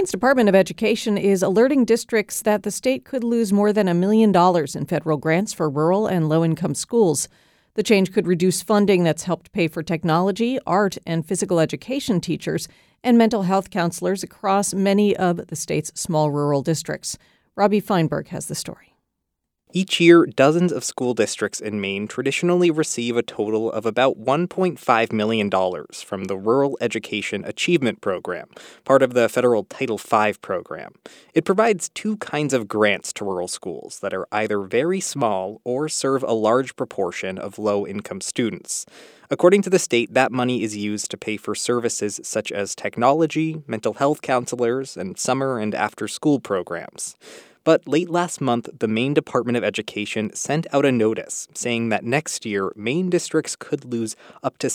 Maine's Department of Education is alerting districts that the state could lose more than $1 million in federal grants for rural and low-income schools. The change could reduce funding that's helped pay for technology, art, and physical education teachers and mental health counselors across many of the state's small rural districts. Robbie Feinberg has the story. Each year, dozens of school districts in Maine traditionally receive a total of about $1.5 million from the Rural Education Achievement Program, part of the federal Title V program. It provides two kinds of grants to rural schools that are either very small or serve a large proportion of low-income students. According to the state, that money is used to pay for services such as technology, mental health counselors, and summer and after-school programs. But late last month, the Maine Department of Education sent out a notice saying that next year, Maine districts could lose up to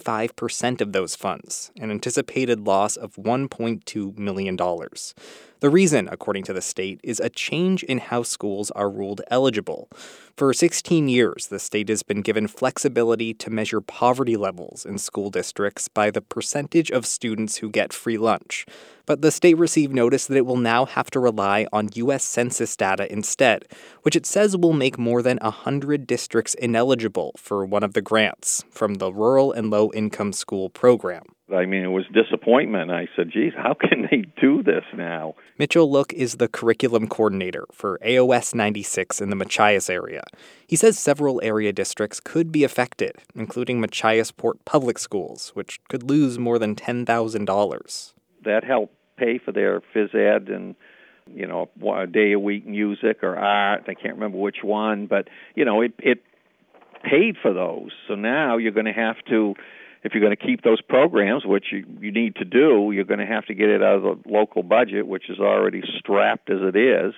75% of those funds, an anticipated loss of $1.2 million. The reason, according to the state, is a change in how schools are ruled eligible. For 16 years, the state has been given flexibility to measure poverty levels in school districts by the percentage of students who get free lunch. But the state received notice that it will now have to rely on U.S. Census data instead, which it says will make more than 100 districts ineligible for one of the grants from the Rural and Low-Income School Program. I mean, it was disappointment. I said, geez, how can they do this now? Mitchell Look is the curriculum coordinator for AOS 96 in the Machias area. He says several area districts could be affected, including Machiasport Public Schools, which could lose more than $10,000. That helped pay for their phys ed and, a day a week music or art. I can't remember which one, but, it paid for those. So now you're going to have to, if you're going to keep those programs, which you need to do, you're going to have to get it out of the local budget, which is already strapped as it is.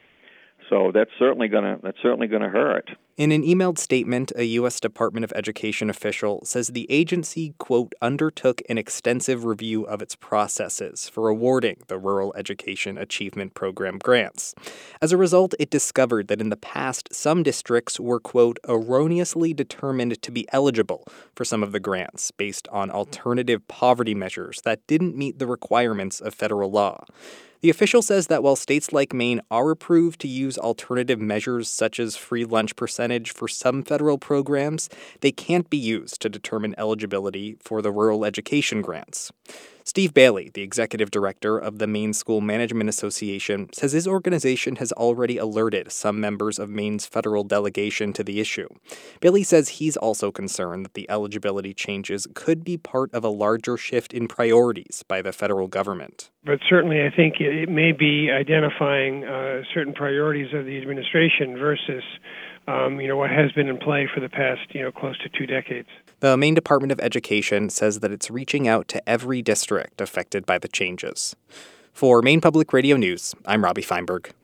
So that's certainly going to hurt. In an emailed statement, a U.S. Department of Education official says the agency, quote, undertook an extensive review of its processes for awarding the Rural Education Achievement Program grants. As a result, it discovered that in the past, some districts were, quote, erroneously determined to be eligible for some of the grants based on alternative poverty measures that didn't meet the requirements of federal law. The official says that while states like Maine are approved to use alternative measures such as free lunch percentage for some federal programs, they can't be used to determine eligibility for the rural education grants. Steve Bailey, the executive director of the Maine School Management Association, says his organization has already alerted some members of Maine's federal delegation to the issue. Bailey says he's also concerned that the eligibility changes could be part of a larger shift in priorities by the federal government. But certainly I think it may be identifying certain priorities of the administration versus what has been in play for the past, close to 2 decades. The Maine Department of Education says that it's reaching out to every district affected by the changes. For Maine Public Radio News, I'm Robbie Feinberg.